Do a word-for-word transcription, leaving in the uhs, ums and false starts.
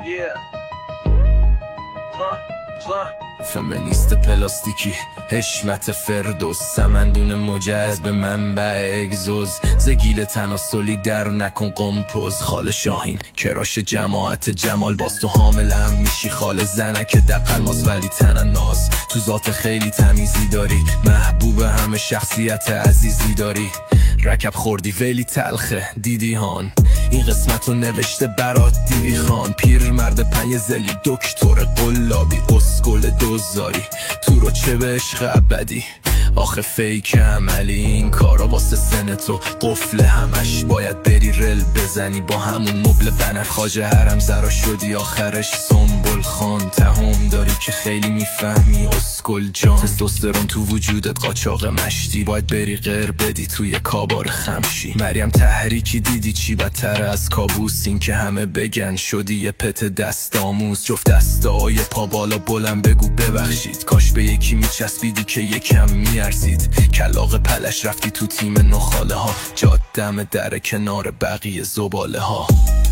Yeah. Huh? Huh? فمینیست پلاستیکی حشمت فردوس سمندون مجذب منبع اگزوز زگیل تناسلی در نکن قمپوز خال شاهین کراش جماعت جمال باز تو حاملم میشی خال زنک دقل ماز ولی تن ناز تو ذات خیلی تمیزی داری محبوب همه شخصیت عزیزی داری رکب خوردی ولی تلخه دیدی هان این قسمت رو نوشته برات دیوی خان پیر مرد پنی زلی دکتر قلابی اسکل دوزاری تو رو چه به عشق ابدی آخه فیک عملی این کارا واسه سن تو قفل همش باید بری رل بزنی با همون مبل بنر خواجه حرم زرا شدی آخرش سنبل خان تهم داری که خیلی میفهمی اسکل جان تستوسترون تو وجودت قاچاق مشتی باید بری غیر بدی توی کابار خمشی مریم تحریکی دیدی چی بدتر از کابوس این که همه بگن شدی یه پت دست آموز جفت دستای پا بالا بلند بگو ببخشید کاش به یکی میچسبیدی که یکم میارزید کلاغ پلش رفتی تو تیم نخاله ها جاد دم در کنار بقیه زباله ها